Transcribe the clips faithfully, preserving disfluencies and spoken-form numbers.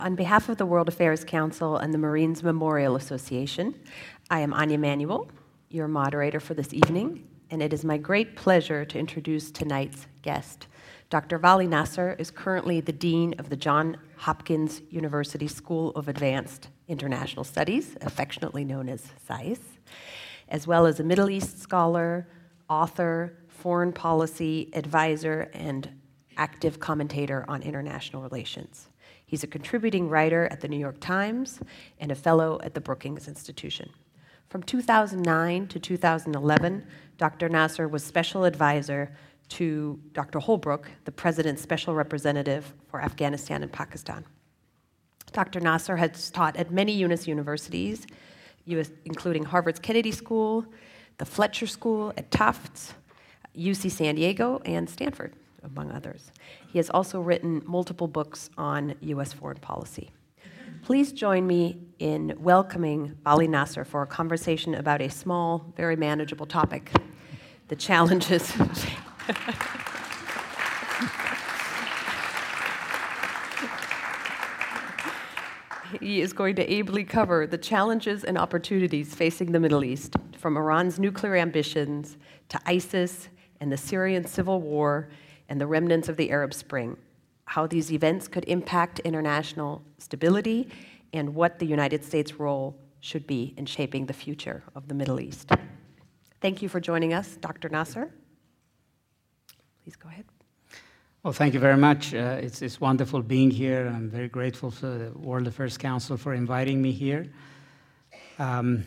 On behalf of the World Affairs Council and the Marines Memorial Association, I am Anya Manuel, your moderator for this evening, and it is my great pleasure to introduce tonight's guest. Doctor Vali Nasr is currently the Dean of the Johns Hopkins University School of Advanced International Studies, affectionately known as SAIS, as well as a Middle East scholar, author, foreign policy advisor, and active commentator on international relations. He's a contributing writer at the New York Times and a fellow at the Brookings Institution. From two thousand nine to two thousand eleven, Doctor Nasr was special advisor to Doctor Holbrooke, the President's special representative for Afghanistan and Pakistan. Doctor Nasr has taught at many U N I S universities, U S, including Harvard's Kennedy School, the Fletcher School at Tufts, U C San Diego, and Stanford, among others. He has also written multiple books on U S foreign policy. Please join me in welcoming Vali Nasr for a conversation about a small, very manageable topic, the challenges. He is going to ably cover the challenges and opportunities facing the Middle East, from Iran's nuclear ambitions to ISIS and the Syrian civil war and the remnants of the Arab Spring, how these events could impact international stability, and what the United States' role should be in shaping the future of the Middle East. Thank you for joining us, Doctor Nasr. Please go ahead. Well, thank you very much. Uh, it's, it's wonderful being here. I'm very grateful to the World Affairs Council for inviting me here. Um,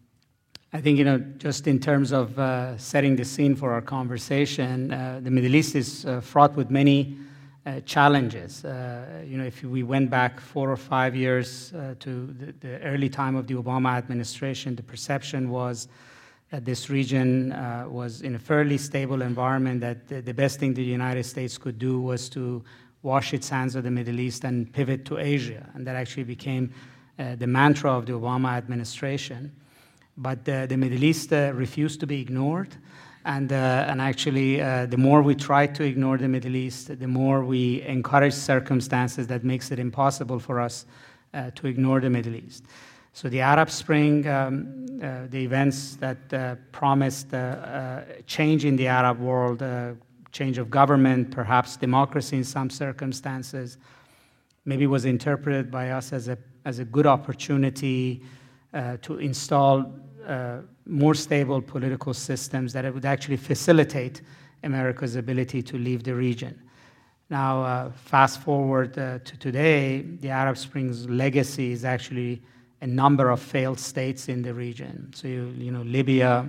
I think, you know, just in terms of uh, setting the scene for our conversation, uh, the Middle East is uh, fraught with many uh, challenges. Uh, you know, if we went back four or five years uh, to the, the early time of the Obama administration, the perception was that this region uh, was in a fairly stable environment, that the, the best thing the United States could do was to wash its hands of the Middle East and pivot to Asia. And that actually became uh, the mantra of the Obama administration. But uh, the Middle East uh, refused to be ignored. And, uh, and actually, uh, the more we try to ignore the Middle East, the more we encourage circumstances that makes it impossible for us uh, to ignore the Middle East. So the Arab Spring, um, uh, the events that uh, promised uh, uh, change in the Arab world, uh, change of government, perhaps democracy in some circumstances, maybe was interpreted by us as a, as a good opportunity uh, to install uh, more stable political systems that it would actually facilitate America's ability to leave the region. Now, uh, fast forward uh, to today, the Arab Spring's legacy is actually a number of failed states in the region. So, you, you know, Libya,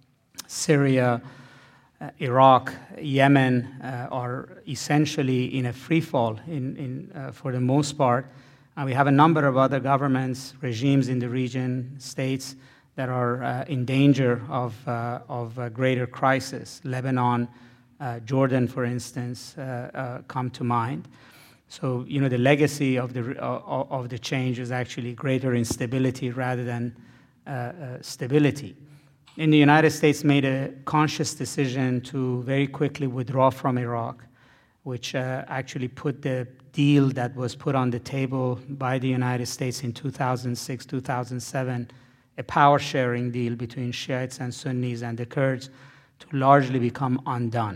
Syria, uh, Iraq, Yemen uh, are essentially in a free fall in, in, uh, for the most part. And we have a number of other governments, regimes in the region, states that are uh, in danger of, uh, of a greater crisis. Lebanon, uh, Jordan, for instance, uh, uh, come to mind. So, you know, the legacy of the, uh, of the change is actually greater instability rather than uh, uh, stability. And the United States made a conscious decision to very quickly withdraw from Iraq, which uh, actually put the deal that was put on the table by the United States in two thousand six, two thousand seven, a power-sharing deal between Shiites and Sunnis and the Kurds, to largely become undone.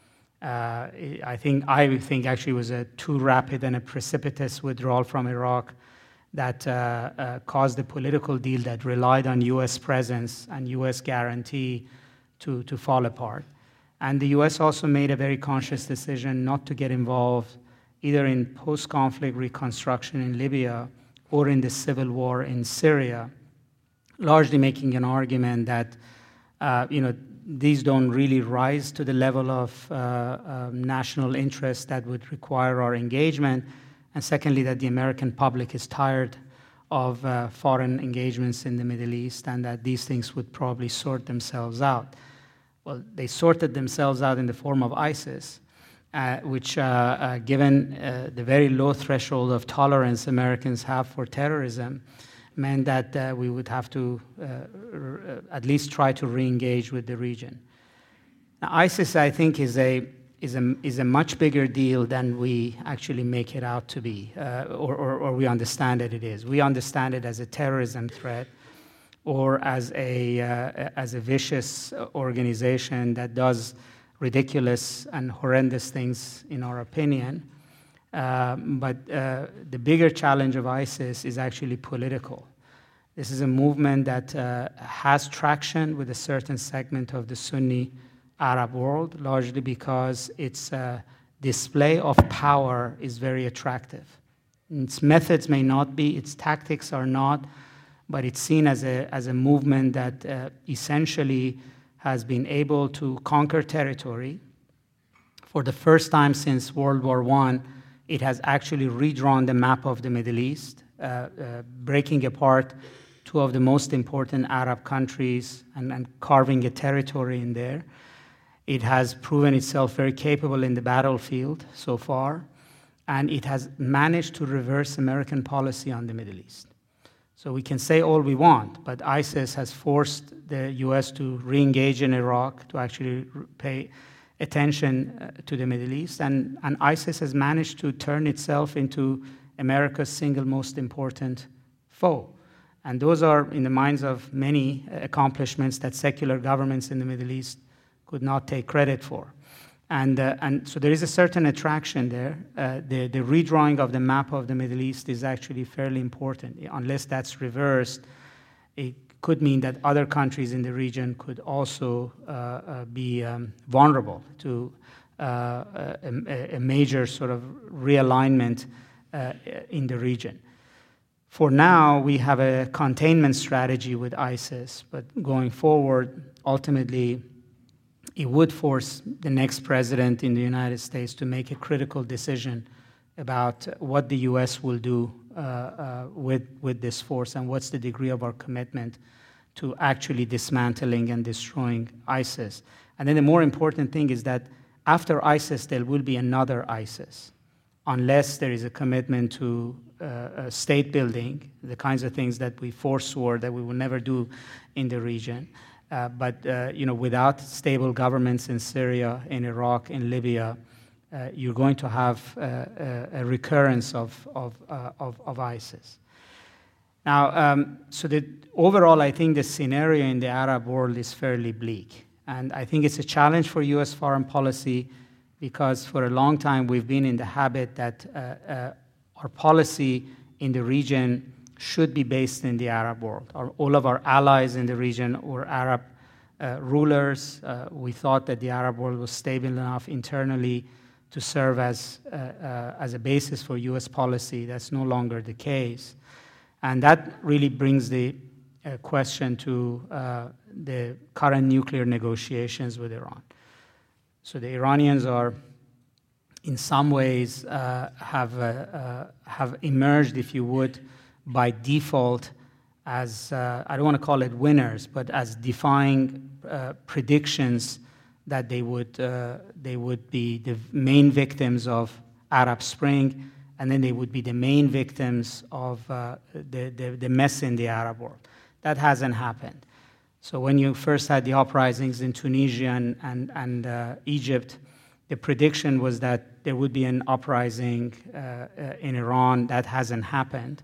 Uh, I think I think actually it was a too rapid and a precipitous withdrawal from Iraq that uh, uh, caused a political deal that relied on U S presence and U S guarantee to, to fall apart. And the U S also made a very conscious decision not to get involved either in post-conflict reconstruction in Libya or in the civil war in Syria, largely making an argument that uh, you know, these don't really rise to the level of uh, um, national interest that would require our engagement. And secondly, that the American public is tired of uh, foreign engagements in the Middle East and that these things would probably sort themselves out. Well, they sorted themselves out in the form of ISIS, uh, which, uh, uh, given uh, the very low threshold of tolerance Americans have for terrorism, meant that uh, we would have to uh, r- at least try to re-engage with the region. Now, ISIS, I think, is a is a, is a much bigger deal than we actually make it out to be, uh, or, or, or we understand that it is. We understand it as a terrorism threat or as a, uh, as a vicious organization that does ridiculous and horrendous things, in our opinion. Uh, but uh, the bigger challenge of ISIS is actually political. This is a movement that uh, has traction with a certain segment of the Sunni Arab world, largely because its uh, display of power is very attractive. Its methods may not be, its tactics are not, but it's seen as a, as a movement that uh, essentially has been able to conquer territory. For the first time since World War One, it has actually redrawn the map of the Middle East, uh, uh, breaking apart two of the most important Arab countries and, and carving a territory in there. It has proven itself very capable in the battlefield so far, and it has managed to reverse American policy on the Middle East. So we can say all we want, but ISIS has forced the U S to re-engage in Iraq, to actually pay attention uh, to the Middle East, and, and ISIS has managed to turn itself into America's single most important foe. And those are, in the minds of many, accomplishments that secular governments in the Middle East could not take credit for. And, uh, and so there is a certain attraction there. Uh, the, the redrawing of the map of the Middle East is actually fairly important. Unless that's reversed, it could mean that other countries in the region could also uh, uh, be um, vulnerable to uh, a, a major sort of realignment uh, in the region. For now, we have a containment strategy with ISIS, but going forward, ultimately, it would force the next president in the United States to make a critical decision about what the U S will do uh, uh, with, with this force and what's the degree of our commitment to actually dismantling and destroying ISIS. And then the more important thing is that after ISIS, there will be another ISIS, unless there is a commitment to uh, uh, state building, the kinds of things that we forswore that we will never do in the region. Uh, but uh, you know, without stable governments in Syria, in Iraq, in Libya, uh, you're going to have uh, a, a recurrence of, of, uh, of, of ISIS. Now, um, so that overall, I think the scenario in the Arab world is fairly bleak. And I think it's a challenge for U S foreign policy because for a long time we've been in the habit that uh, uh, our policy in the region should be based in the Arab world. Our, all of our allies in the region were Arab uh, rulers. Uh, we thought that the Arab world was stable enough internally to serve as, uh, uh, as a basis for U S policy. That's no longer the case. And that really brings the uh, question to uh, the current nuclear negotiations with Iran. So the Iranians are, in some ways, uh, have, uh, uh, have emerged, if you would, by default as, uh, I don't want to call it winners, but as defying uh, predictions that they would, uh, they would be the main victims of Arab Spring, and then they would be the main victims of uh, the, the, the mess in the Arab world. That hasn't happened. So when you first had the uprisings in Tunisia and, and, and uh, Egypt, the prediction was that there would be an uprising uh, uh, in Iran. That hasn't happened.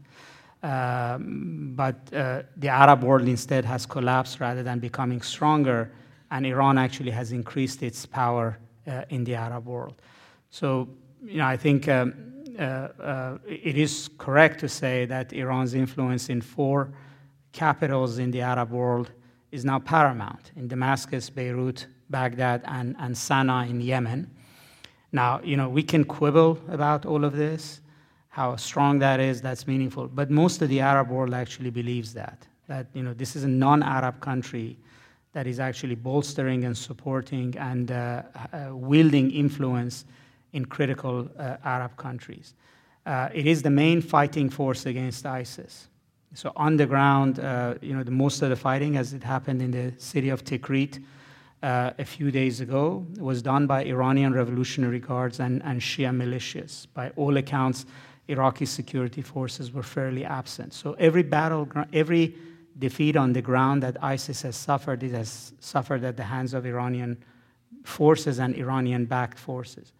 Um, but uh, the Arab world instead has collapsed rather than becoming stronger, and Iran actually has increased its power uh, in the Arab world. So, you know, I think um, uh, uh, it is correct to say that Iran's influence in four capitals in the Arab world is now paramount, in Damascus, Beirut, Baghdad, and, and Sana'a in Yemen. Now, you know, we can quibble about all of this, how strong that is, that's meaningful. But most of the Arab world actually believes that, that you know, this is a non-Arab country that is actually bolstering and supporting and uh, uh, wielding influence in critical uh, Arab countries. Uh, it is the main fighting force against ISIS. So on the ground, uh, you know, the most of the fighting, as it happened in the city of Tikrit uh, a few days ago, was done by Iranian Revolutionary Guards and, and Shia militias. By all accounts, Iraqi security forces were fairly absent. So every battle, every defeat on the ground that ISIS has suffered, it has suffered at the hands of Iranian forces and Iranian-backed forces.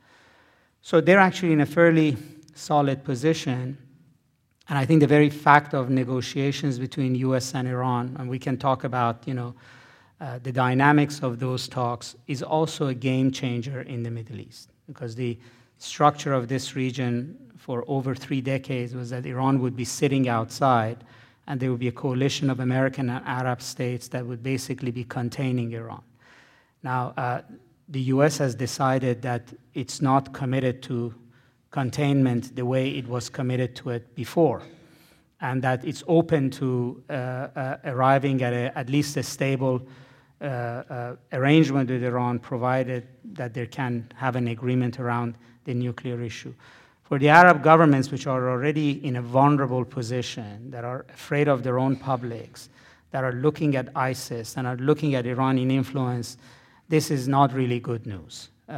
So they're actually in a fairly solid position. And I think the very fact of negotiations between U S and Iran, and we can talk about, you know, uh, the dynamics of those talks, is also a game changer in the Middle East. Because the structure of this region for over three decades was that Iran would be sitting outside, and there would be a coalition of American and Arab states that would basically be containing Iran. Now, uh, the U S has decided that it's not committed to containment the way it was committed to it before, and that it's open to uh, uh, arriving at a, at least a stable uh, uh, arrangement with Iran, provided that they can have an agreement around the nuclear issue. For the Arab governments, which are already in a vulnerable position, that are afraid of their own publics, that are looking at ISIS and are looking at Iranian influence, this is not really good news. Uh,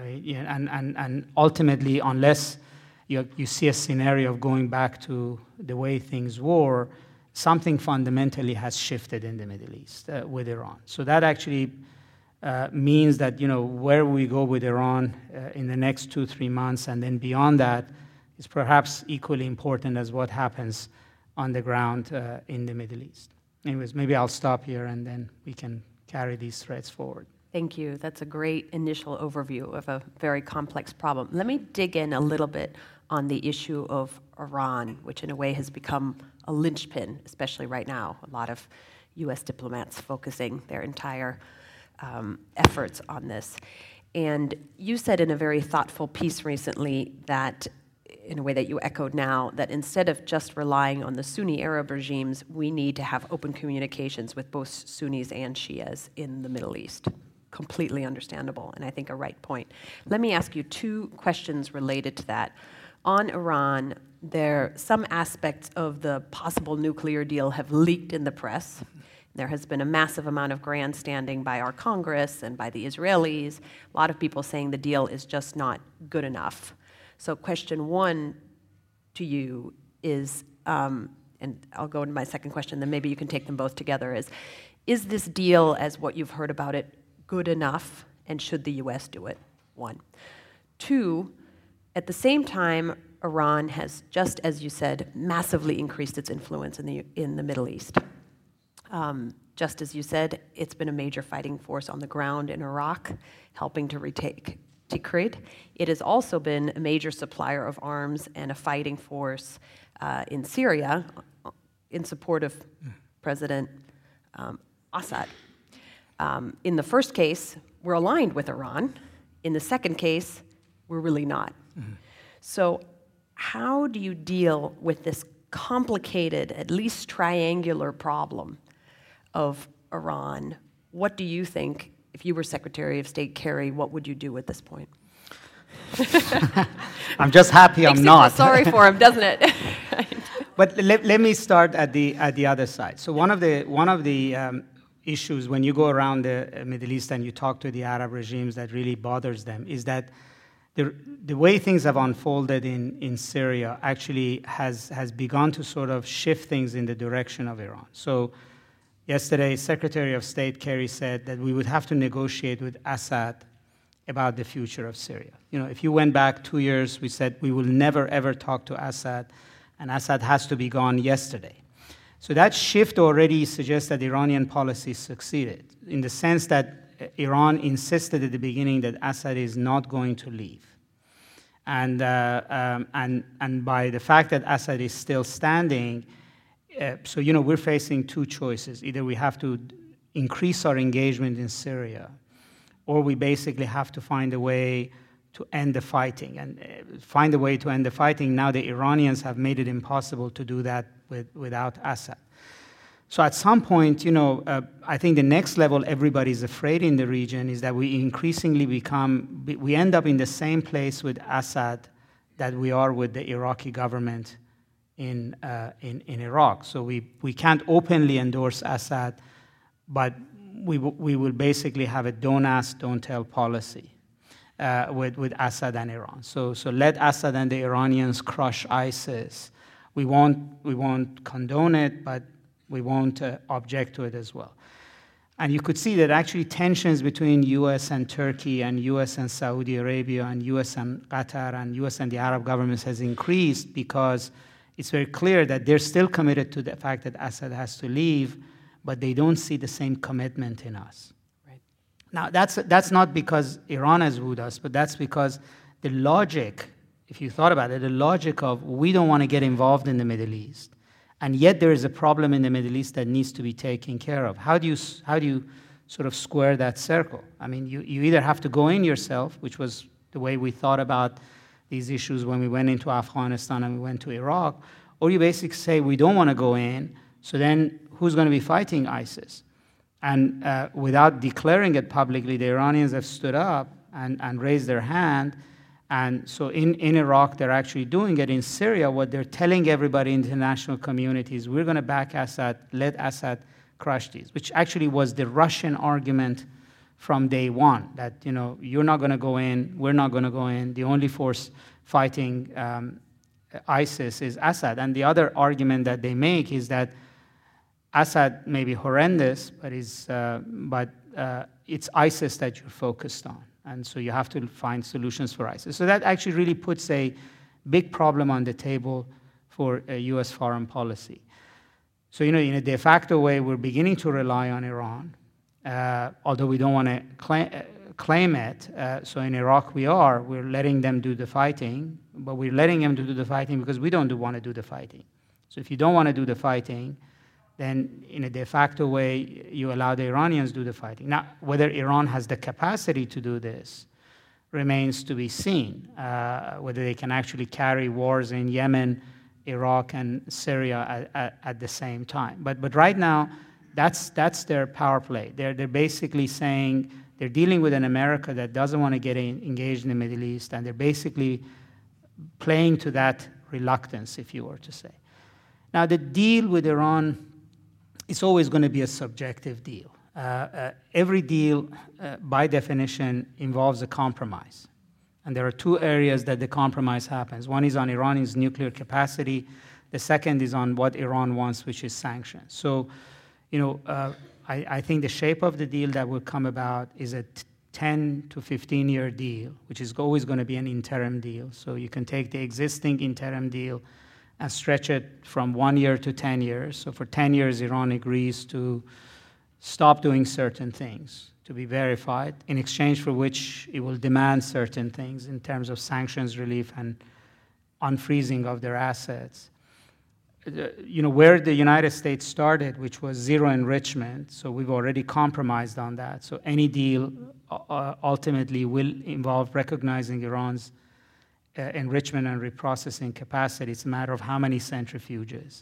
and, and, and ultimately, unless you, you see a scenario of going back to the way things were, something fundamentally has shifted in the Middle East uh, with Iran. So that actually uh, means that, you know, where we go with Iran uh, in the next two, three months and then beyond that is perhaps equally important as what happens on the ground uh, in the Middle East. Anyways, maybe I'll stop here and then we can carry these threads forward. Thank you. That's a great initial overview of a very complex problem. Let me dig in a little bit on the issue of Iran, which in a way has become a linchpin, especially right now. A lot of U S diplomats focusing their entire um, efforts on this. And you said in a very thoughtful piece recently that, in a way that you echoed now, that instead of just relying on the Sunni Arab regimes, we need to have open communications with both Sunnis and Shias in the Middle East. Completely understandable, and I think a right point. Let me ask you two questions related to that. On Iran, there some aspects of the possible nuclear deal have leaked in the press. There has been a massive amount of grandstanding by our Congress and by the Israelis. A lot of people saying the deal is just not good enough. So question one to you is, um, and I'll go into my second question, then maybe you can take them both together, is, is this deal, as what you've heard about it, good enough, and should the U S do it? One. Two, at the same time, Iran has, just as you said, massively increased its influence in the, in the Middle East. Um, just as you said, it's been a major fighting force on the ground in Iraq, helping to retake Tikrit. It has also been a major supplier of arms and a fighting force uh, in Syria in support of President um, Assad. Um, in the first case, we're aligned with Iran. In the second case, we're really not. Mm-hmm. So how do you deal with this complicated, at least triangular problem of Iran? What do you think, if you were Secretary of State Kerry, what would you do at this point? I'm just happy I'm not. Sorry for him, doesn't it? But let, let me start at the at the other side. So one of the one of the um, issues when you go around the Middle East and you talk to the Arab regimes that really bothers them is that the, the way things have unfolded in, in Syria actually has, has begun to sort of shift things in the direction of Iran. So yesterday, Secretary of State Kerry said that we would have to negotiate with Assad about the future of Syria. You know, if you went back two years, we said we will never, ever talk to Assad, and Assad has to be gone yesterday. So that shift already suggests that Iranian policy succeeded, in the sense that Iran insisted at the beginning that Assad is not going to leave. And, uh, um, and, and by the fact that Assad is still standing, uh, so, you know, we're facing two choices. Either we have to increase our engagement in Syria, or we basically have to find a way to end the fighting. And uh, find a way to end the fighting. Now the Iranians have made it impossible to do that with, without Assad. So at some point, you know, uh, I think the next level everybody's afraid in the region is that we increasingly become, we end up in the same place with Assad that we are with the Iraqi government in, uh, in, in Iraq. So we, we can't openly endorse Assad, but we, w- we will basically have a don't ask, don't tell policy uh, with, with Assad and Iran. So, so let Assad and the Iranians crush ISIS. We won't, we won't condone it, but we won't uh, object to it as well. And you could see that actually tensions between U S and Turkey and U S and Saudi Arabia and U S and Qatar and U S and the Arab governments has increased because it's very clear that they're still committed to the fact that Assad has to leave, but they don't see the same commitment in us. Right. Now, that's, that's not because Iran has wooed us, but that's because the logic, if you thought about it, the logic of we don't want to get involved in the Middle East, and yet there is a problem in the Middle East that needs to be taken care of. How do you, how do you sort of square that circle? I mean, you, you either have to go in yourself, which was the way we thought about these issues when we went into Afghanistan and we went to Iraq, or you basically say we don't want to go in, so then who's going to be fighting ISIS? And uh, without declaring it publicly, the Iranians have stood up and, and raised their hand. And so in, in Iraq, they're actually doing it. In Syria, what they're telling everybody in the international community is we're going to back Assad, let Assad crush these, which actually was the Russian argument from day one, that, you know, you're not going to go in, we're not going to go in. The only force fighting um, ISIS is Assad. And the other argument that they make is that Assad may be horrendous, but, is, uh, but uh, it's ISIS that you're focused on. And so you have to find solutions for ISIS. So that actually really puts a big problem on the table for uh, U S foreign policy. So, you know, in a de facto way, we're beginning to rely on Iran, uh, although we don't want to claim, uh, claim it. Uh, so in Iraq, we are. We're letting them do the fighting, but we're letting them do the fighting because we don't do want to do the fighting. So if you don't want to do the fighting, then in a de facto way, you allow the Iranians to do the fighting. Now, whether Iran has the capacity to do this remains to be seen, uh, whether they can actually carry wars in Yemen, Iraq, and Syria at, at, at the same time. But, but right now, that's, that's their power play. They're, they're basically saying they're dealing with an America that doesn't want to get in, engaged in the Middle East, and they're basically playing to that reluctance, if you were to say. Now, the deal with Iran, it's always going to be a subjective deal. Uh, uh, every deal, uh, by definition, involves a compromise. And there are two areas that the compromise happens. One is on Iran's nuclear capacity. The second is on what Iran wants, which is sanctions. So, you know, uh, I, I think the shape of the deal that will come about is a ten to fifteen year deal, which is always going to be an interim deal. So you can take the existing interim deal and stretch it from one year to ten years. So for ten years, Iran agrees to stop doing certain things, to be verified, in exchange for which it will demand certain things in terms of sanctions relief and unfreezing of their assets. You know, where the United States started, which was zero enrichment, so we've already compromised on that. So any deal uh, ultimately will involve recognizing Iran's Uh, enrichment and reprocessing capacity. It's a matter of how many centrifuges.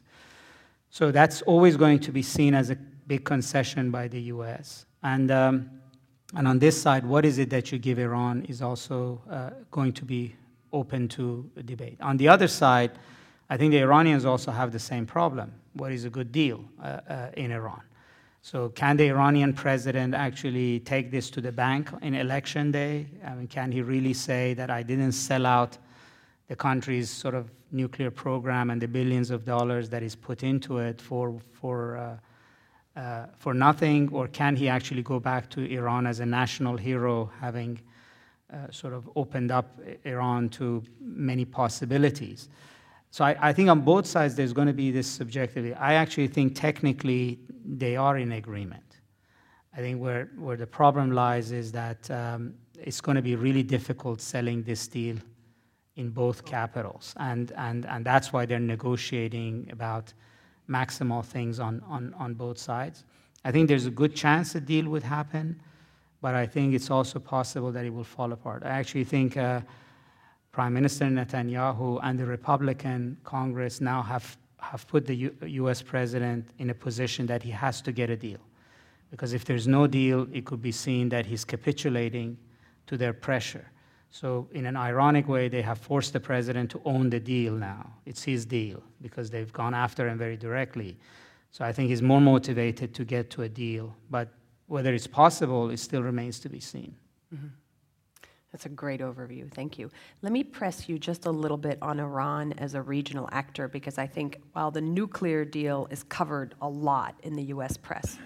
So that's always going to be seen as a big concession by the U S. And, um, and on this side, what is it that you give Iran is also uh, going to be open to debate. On the other side, I think the Iranians also have the same problem. What is a good deal uh, uh, in Iran? So can the Iranian president actually take this to the bank in election day? I mean, can he really say that I didn't sell out the country's sort of nuclear program and the billions of dollars that is put into it for, for, uh, uh, for nothing? Or can he actually go back to Iran as a national hero, having uh, sort of opened up Iran to many possibilities? So I, I think on both sides there's going to be this subjectivity. I actually think technically they are in agreement. I think where, where the problem lies is that um, it's going to be really difficult selling this deal in both capitals. And, and, and that's why they're negotiating about maximal things on, on, on both sides. I think there's a good chance a deal would happen, but I think it's also possible that it will fall apart. I actually think uh, Prime Minister Netanyahu and the Republican Congress now have, have put the U- U.S. president in a position that he has to get a deal. Because if there's no deal, it could be seen that he's capitulating to their pressure. So in an ironic way, they have forced the president to own the deal now. It's his deal because they've gone after him very directly. So I think he's more motivated to get to a deal. But whether it's possible, it still remains to be seen. Mm-hmm. That's a great overview. Thank you. Let me press you just a little bit on Iran as a regional actor, because I think while the nuclear deal is covered a lot in the U S press,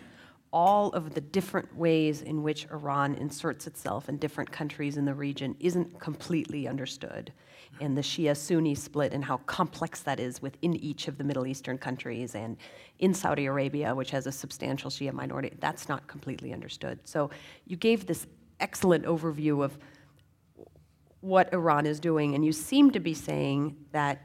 all of the different ways in which Iran inserts itself in different countries in the region isn't completely understood, and the Shia-Sunni split and how complex that is within each of the Middle Eastern countries, and in Saudi Arabia, which has a substantial Shia minority, that's not completely understood. So you gave this excellent overview of what Iran is doing, and you seem to be saying that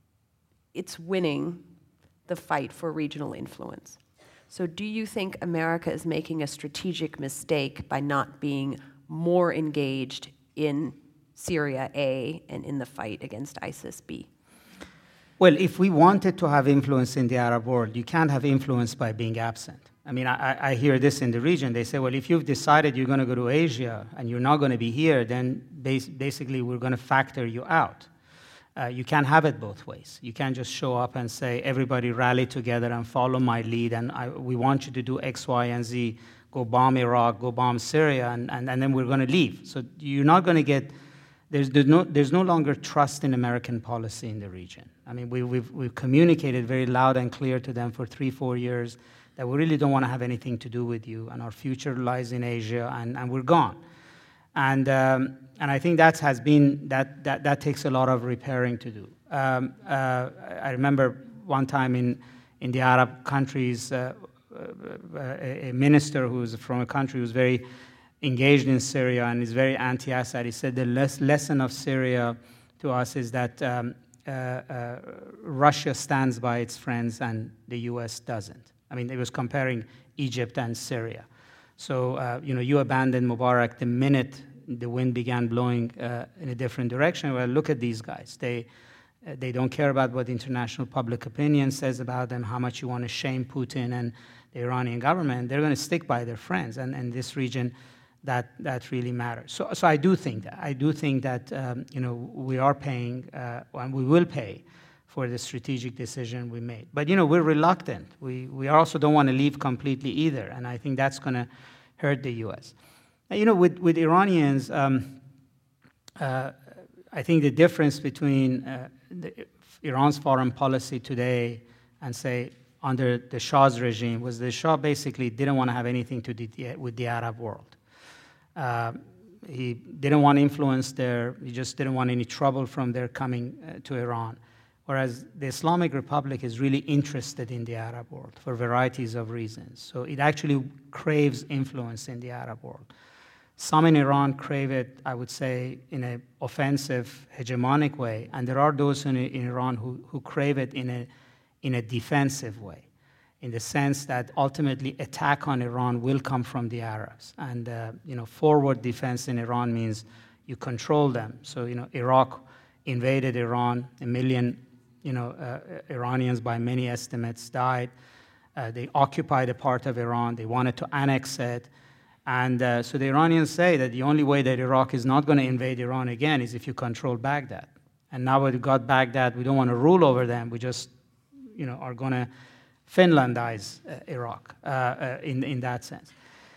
it's winning the fight for regional influence. So do you think America is making a strategic mistake by not being more engaged in Syria, A, and in the fight against ISIS, B? Well, if we wanted to have influence in the Arab world, you can't have influence by being absent. I mean, I, I hear this in the region. They say, well, if you've decided you're going to go to Asia and you're not going to be here, then bas- basically we're going to factor you out. Uh, you can't have it both ways. You can't just show up and say, everybody rally together and follow my lead, and I, we want you to do X, Y, and Z, go bomb Iraq, go bomb Syria, and, and, and then we're going to leave. So you're not going to get, there's, there's, no, there's no longer trust in American policy in the region. I mean, we, we've, we've communicated very loud and clear to them for three, four years that we really don't want to have anything to do with you, and our future lies in Asia, and, and we're gone. And um, and I think that has been that, that that takes a lot of repairing to do. Um, uh, I remember one time in in the Arab countries, uh, uh, a, a minister who was from a country who was very engaged in Syria and is very anti-Assad. He said the les- lesson of Syria to us is that um, uh, uh, Russia stands by its friends and the U S doesn't. I mean, he was comparing Egypt and Syria. So, uh, you know, you abandoned Mubarak the minute the wind began blowing uh, in a different direction. Well, look at these guys. They uh, they don't care about what international public opinion says about them, how much you want to shame Putin and the Iranian government. They're going to stick by their friends. And in this region, that that really matters. So, so I do think that. I do think that, um, you know, we are paying, uh, and we will pay for the strategic decision we made. But, you know, we're reluctant. We, we also don't want to leave completely either, and I think that's going to hurt the U S. Now, you know, with, with Iranians, um, uh, I think the difference between uh, the, Iran's foreign policy today and, say, under the Shah's regime was the Shah basically didn't want to have anything to do with the Arab world. Uh, he didn't want influence there. He just didn't want any trouble from their coming uh, to Iran. Whereas the Islamic Republic is really interested in the Arab world for varieties of reasons. So it actually craves influence in the Arab world. Some in Iran crave it, I would say, in an offensive, hegemonic way, and there are those in, in Iran who, who crave it in a, in a defensive way, in the sense that ultimately attack on Iran will come from the Arabs. And uh, you know, forward defense in Iran means you control them. So, you know, Iraq invaded Iran, a million You know, uh, Iranians, by many estimates, died. Uh, they occupied a part of Iran. They wanted to annex it. And uh, so the Iranians say that the only way that Iraq is not going to invade Iran again is if you control Baghdad. And now we've got Baghdad, we don't want to rule over them. We just, you know, are going to Finlandize uh, Iraq uh, uh, in, in that sense.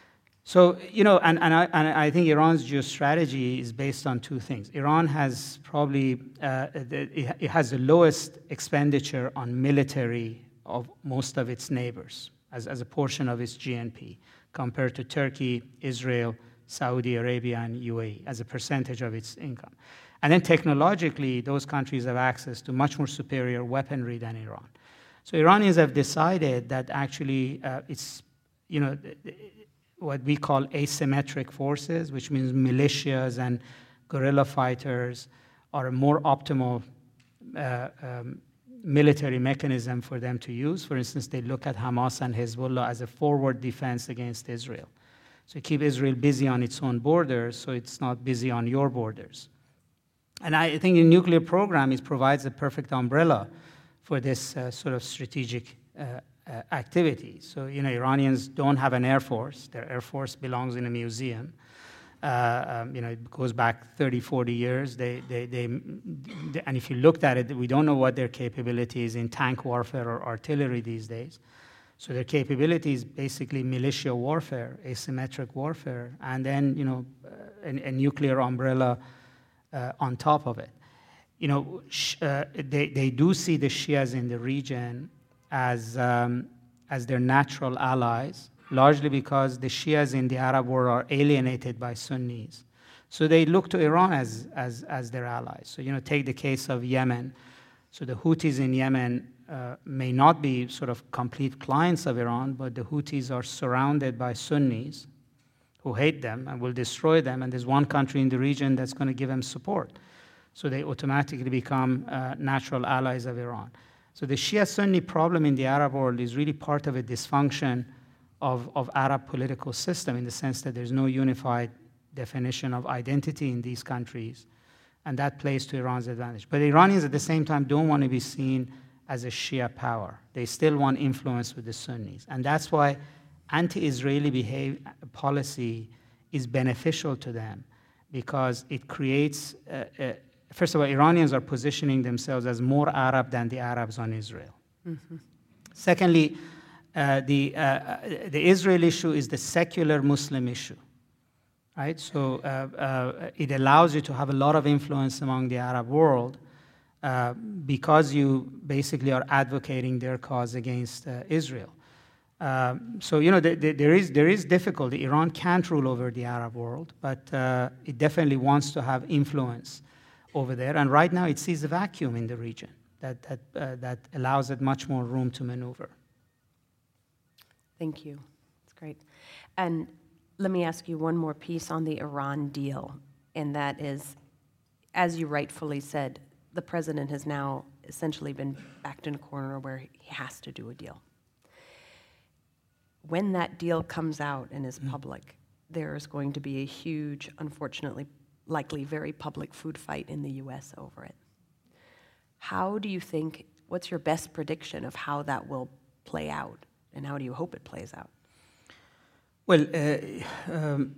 So, you know, and, and, I, and I think Iran's geostrategy is based on two things. Iran has probably, uh, the, it has the lowest expenditure on military of most of its neighbors as, as a portion of its G N P compared to Turkey, Israel, Saudi Arabia, and U A E as a percentage of its income. And then technologically, those countries have access to much more superior weaponry than Iran. So Iranians have decided that actually uh, it's, you know, what we call asymmetric forces, which means militias and guerrilla fighters are a more optimal uh, um, military mechanism for them to use. For instance, they look at Hamas and Hezbollah as a forward defense against Israel. So keep Israel busy on its own borders so it's not busy on your borders. And I think the nuclear program is, provides a perfect umbrella for this uh, sort of strategic uh, Uh, activity. So, you know, Iranians don't have an air force. Their air force belongs in a museum. Uh, um, you know, it goes back thirty, forty years. They, they, they, they, and if you looked at it, we don't know what their capability is in tank warfare or artillery these days. So their capability is basically militia warfare, asymmetric warfare, and then, you know, uh, a, a nuclear umbrella uh, on top of it. You know, sh- uh, they, they do see the Shias in the region as um, as their natural allies, largely because the Shias in the Arab world are alienated by Sunnis. So they look to Iran as, as, as their allies. So, you know, take the case of Yemen. So the Houthis in Yemen uh, may not be sort of complete clients of Iran, but the Houthis are surrounded by Sunnis who hate them and will destroy them, and there's one country in the region that's going to give them support. So they automatically become uh, natural allies of Iran. So the Shia-Sunni problem in the Arab world is really part of a dysfunction of, of Arab political system, in the sense that there's no unified definition of identity in these countries, and that plays to Iran's advantage. But the Iranians at the same time don't want to be seen as a Shia power. They still want influence with the Sunnis, and that's why anti-Israeli behave, policy is beneficial to them, because it creates, uh, uh, first of all, Iranians are positioning themselves as more Arab than the Arabs on Israel. Mm-hmm. Secondly, uh, the, uh, the Israel issue is the secular Muslim issue, right? So uh, uh, it allows you to have a lot of influence among the Arab world uh, because you basically are advocating their cause against uh, Israel. Uh, so, you know, the, the, there, is, there is difficulty. Iran can't rule over the Arab world, but uh, it definitely wants to have influence over there. And right now it sees a vacuum in the region that, that, uh, that allows it much more room to maneuver. Thank you. That's great. And let me ask you one more piece on the Iran deal, and that is, as you rightfully said, the president has now essentially been backed in a corner where he has to do a deal. When that deal comes out and is public, there is going to be a huge, unfortunately, likely very public food fight in the U S over it. How do you think, what's your best prediction of how that will play out, and how do you hope it plays out? Well, uh, um,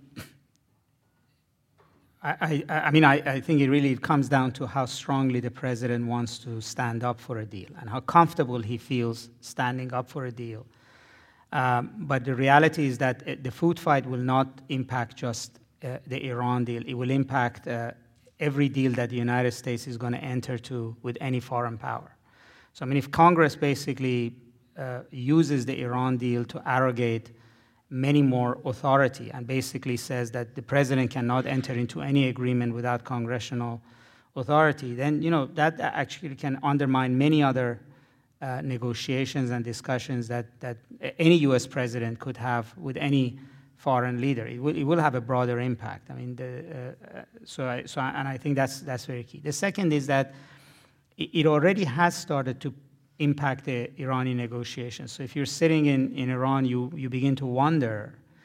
I, I, I mean, I, I think it really comes down to how strongly the president wants to stand up for a deal and how comfortable he feels standing up for a deal. Um, but the reality is that the food fight will not impact just uh, the Iran deal. It will impact uh, every deal that the United States is going to enter to with any foreign power. So, I mean, if Congress basically uh, uses the Iran deal to arrogate many more authority and basically says that the president cannot enter into any agreement without congressional authority, then, you know, that actually can undermine many other Uh, negotiations and discussions that, that any U S president could have with any foreign leader. It will, it will have a broader impact. I mean, the, uh, so, I, so I, and I think that's, that's very key. The second is that it, it already has started to impact the Iranian negotiations. So if you're sitting in, in Iran, you, you begin to wonder,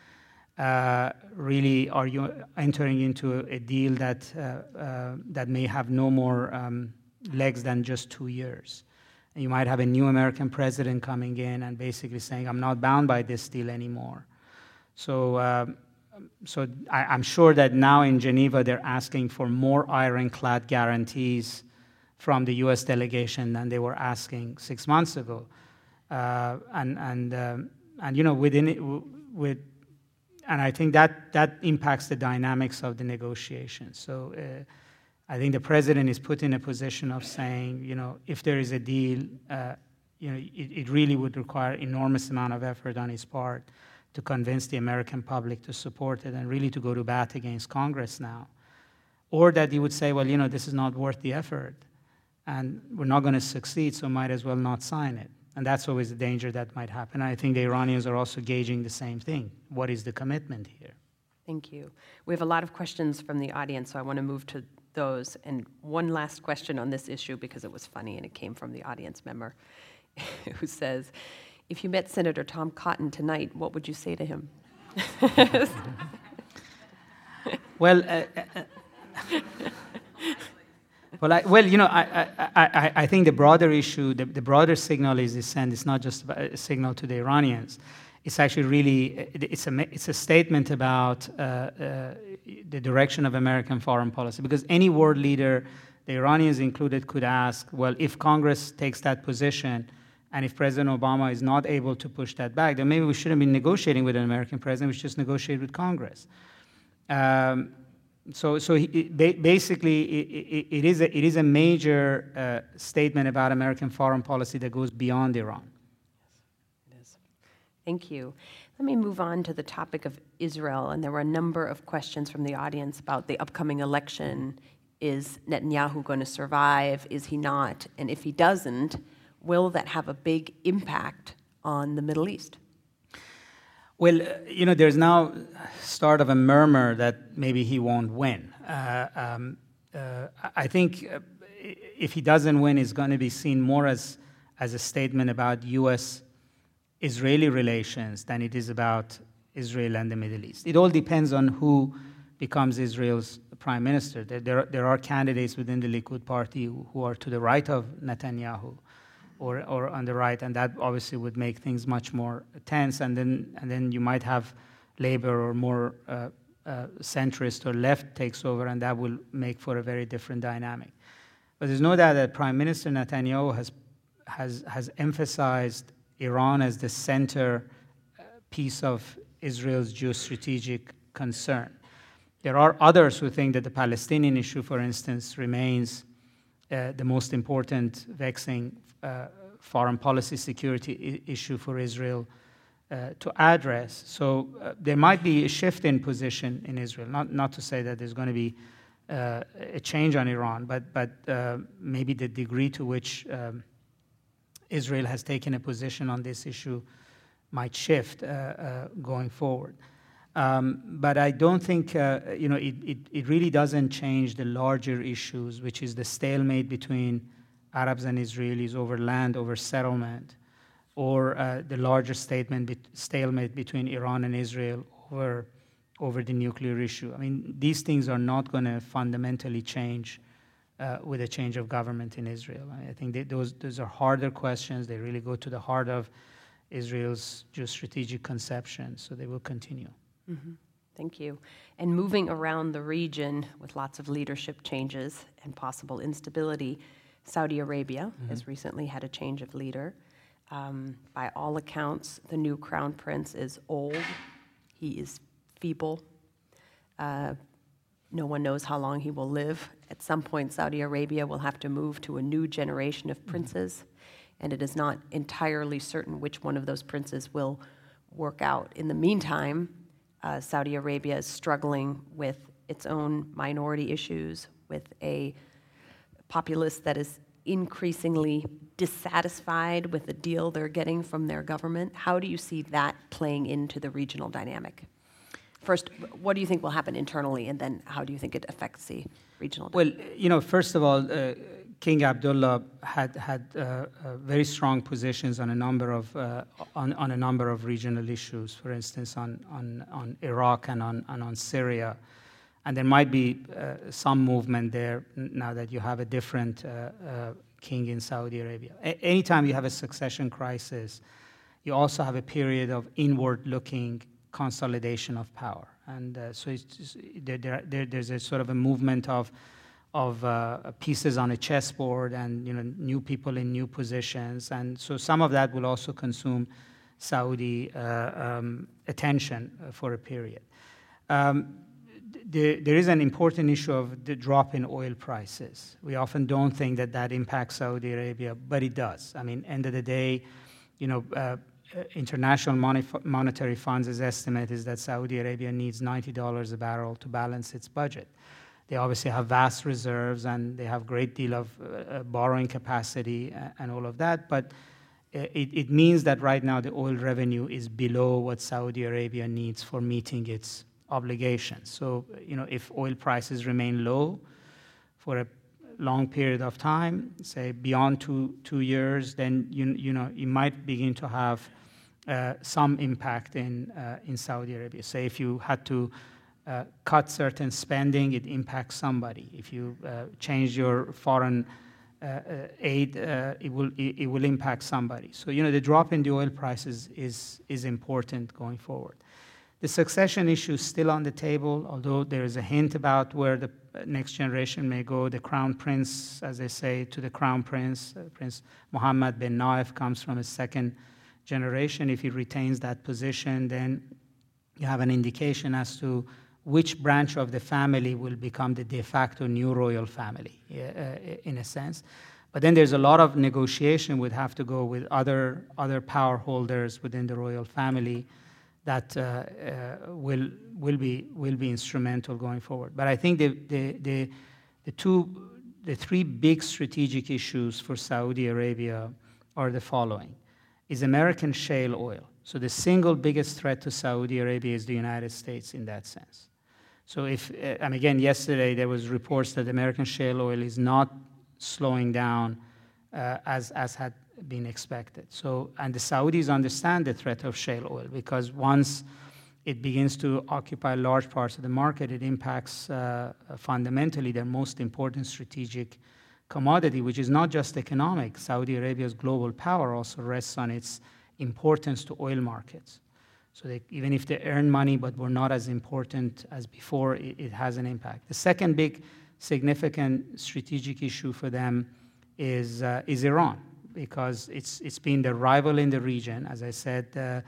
uh, really, are you entering into a, a deal that, uh, uh, that may have no more um, legs than just two years? You might have a new American president coming in and basically saying, I'm not bound by this deal anymore. So, uh, so I, I'm sure that now in Geneva they're asking for more ironclad guarantees from the U S delegation than they were asking six months ago. Uh, and, and, um, and, you know, within it, with, and I think that, that impacts the dynamics of the negotiations. So, uh, I think the president is put in a position of saying, you know, if there is a deal, uh, you know, it, it really would require enormous amount of effort on his part to convince the American public to support it and really to go to bat against Congress now. Or that he would say, well, you know, this is not worth the effort and we're not going to succeed, so might as well not sign it. And that's always the danger that might happen. I think the Iranians are also gauging the same thing. What is the commitment here? Thank you. We have a lot of questions from the audience, so I want to move to those. And one last question on this issue, because it was funny and it came from the audience member who says, if you met Senator Tom Cotton tonight, what would you say to him? well, uh, uh, well, I, well, you know, I, I, I, I think the broader issue, the, the broader signal is sent. It's not just a signal to the Iranians. It's actually really, it's a, it's a statement about uh, uh, the direction of American foreign policy. Because any world leader, the Iranians included, could ask, well, if Congress takes that position, and if President Obama is not able to push that back, then maybe we shouldn't be negotiating with an American president, we should just negotiate with Congress. Um, so so he, basically, it, it, is a, it is a major uh, statement about American foreign policy that goes beyond Iran. Thank you. Let me move on to the topic of Israel. And there were a number of questions from the audience about the upcoming election. Is Netanyahu going to survive? Is he not? And if he doesn't, will that have a big impact on the Middle East? Well, you know, there's now start of a murmur that maybe he won't win. Uh, um, uh, I think uh, if he doesn't win, it's going to be seen more as, as a statement about U S Israeli relations than it is about Israel and the Middle East. It all depends on who becomes Israel's prime minister. There, there, there are candidates within the Likud party who, who are to the right of Netanyahu, or, or on the right, and that obviously would make things much more tense. And then, and then you might have Labor or more uh, uh, centrist or left takes over, and that will make for a very different dynamic. But there's no doubt that Prime Minister Netanyahu has has has emphasized Iran as the center piece of Israel's geostrategic concern. There are others who think that the Palestinian issue, for instance, remains uh, the most important, vexing uh, foreign policy security I- issue for Israel uh, to address. So uh, there might be a shift in position in Israel, not, not to say that there's going to be uh, a change on Iran, but, but uh, maybe the degree to which um, Israel has taken a position on this issue might shift uh, uh, going forward. Um, but I don't think, uh, you know, it, it, it really doesn't change the larger issues, which is the stalemate between Arabs and Israelis over land, over settlement, or uh, the larger statement be- stalemate between Iran and Israel over, over the nuclear issue. I mean, these things are not going to fundamentally change Uh, with a change of government in Israel. I think they, those those are harder questions. They really go to the heart of Israel's geostrategic conception, so they will continue. Mm-hmm. Thank you. And moving around the region with lots of leadership changes and possible instability, Saudi Arabia mm-hmm. has recently had a change of leader. Um, by all accounts, the new crown prince is old. He is feeble. Uh, No one knows how long he will live. At some point, Saudi Arabia will have to move to a new generation of princes, and it is not entirely certain which one of those princes will work out. In the meantime, uh, Saudi Arabia is struggling with its own minority issues, with a populace that is increasingly dissatisfied with the deal they're getting from their government. How do you see that playing into the regional dynamic? First, what do you think will happen internally, and then how do you think it affects the regional? Well, you know, first of all, uh, King Abdullah had had uh, uh, very strong positions on a number of uh, on, on a number of regional issues. For instance, on on, on Iraq and on and on Syria, and there might be uh, some movement there now that you have a different uh, uh, king in Saudi Arabia. A- anytime you have a succession crisis, you also have a period of inward-looking consolidation of power, and uh, so it's just, there, there, there's a sort of a movement of of uh, pieces on a chessboard, and you know, new people in new positions, and so some of that will also consume Saudi uh, um, attention uh, for a period. Um, there, there is an important issue of the drop in oil prices. We often don't think that that impacts Saudi Arabia, but it does. I mean, end of the day, you know. Uh, International Monetary Funds' estimate is that Saudi Arabia needs ninety dollars a barrel to balance its budget. They obviously have vast reserves, and they have a great deal of uh, borrowing capacity and all of that, but it, it means that right now the oil revenue is below what Saudi Arabia needs for meeting its obligations. So, you know, if oil prices remain low for a long period of time, say beyond two two years, then you you know you might begin to have uh, some impact in uh, in Saudi Arabia. Say if you had to uh, cut certain spending, it impacts somebody. If you uh, change your foreign uh, aid, uh, it will it, it will impact somebody. So you know the drop in the oil prices is is important going forward. The succession issue is still on the table, although there is a hint about where the next generation may go. The crown prince, as they say, to the crown prince, uh, Prince Mohammed bin Naif comes from a second generation. If he retains that position, then you have an indication as to which branch of the family will become the de facto new royal family, uh, in a sense. But then there's a lot of negotiation would have to go with other, other power holders within the royal family that uh, uh, will, will, be, will be instrumental going forward. But I think the, the, the, the, two, the three big strategic issues for Saudi Arabia are the following. Is American shale oil. So the single biggest threat to Saudi Arabia is the United States in that sense. So if, uh, and again, yesterday there was reports that American shale oil is not slowing down uh, as, as had been expected. So, and the Saudis understand the threat of shale oil because once it begins to occupy large parts of the market, it impacts uh, fundamentally their most important strategic commodity, which is not just economic. Saudi Arabia's global power also rests on its importance to oil markets. So they, even if they earn money but were not as important as before, it, it has an impact. The second big significant strategic issue for them is, uh, is Iran, because it's, it's been the rival in the region. As I said, uh,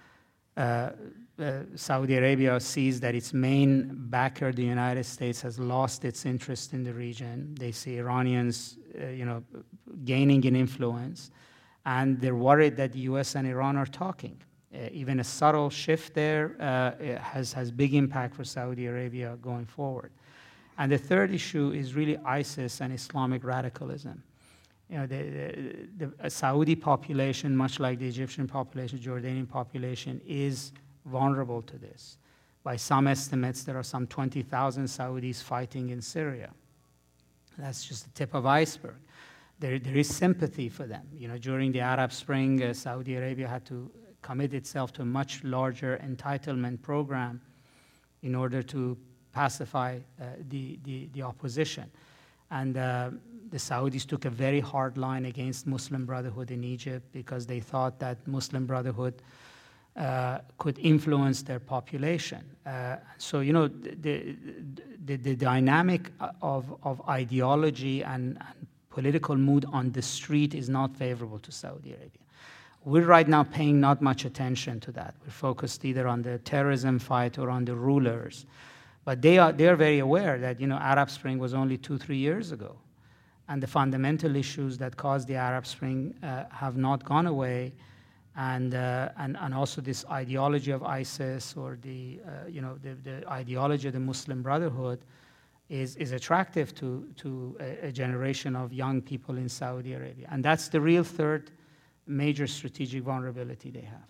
uh, uh, Saudi Arabia sees that its main backer, the United States, has lost its interest in the region. They see Iranians, uh, you know, gaining in influence, and they're worried that the U S and Iran are talking. Uh, even a subtle shift there uh, has, has big impact for Saudi Arabia going forward. And the third issue is really ISIS and Islamic radicalism. You know, the, the, the Saudi population, much like the Egyptian population, Jordanian population, is vulnerable to this. By some estimates, there are some twenty thousand Saudis fighting in Syria. That's just the tip of the iceberg. There, there is sympathy for them. You know, during the Arab Spring, uh, Saudi Arabia had to commit itself to a much larger entitlement program in order to pacify uh, the, the, the opposition. And uh, the Saudis took a very hard line against Muslim Brotherhood in Egypt because they thought that Muslim Brotherhood uh, could influence their population. Uh, so, you know, the, the, the dynamic of, of ideology and, and political mood on the street is not favorable to Saudi Arabia. We're right now paying not much attention to that. We're focused either on the terrorism fight or on the rulers. But they are, they are very aware that, you know, Arab Spring was only two, three years ago. And the fundamental issues that caused the Arab Spring uh, have not gone away. And, uh, and, and also this ideology of ISIS or the, uh, you know, the, the ideology of the Muslim Brotherhood is, is attractive to, to a, a generation of young people in Saudi Arabia. And that's the real third major strategic vulnerability they have.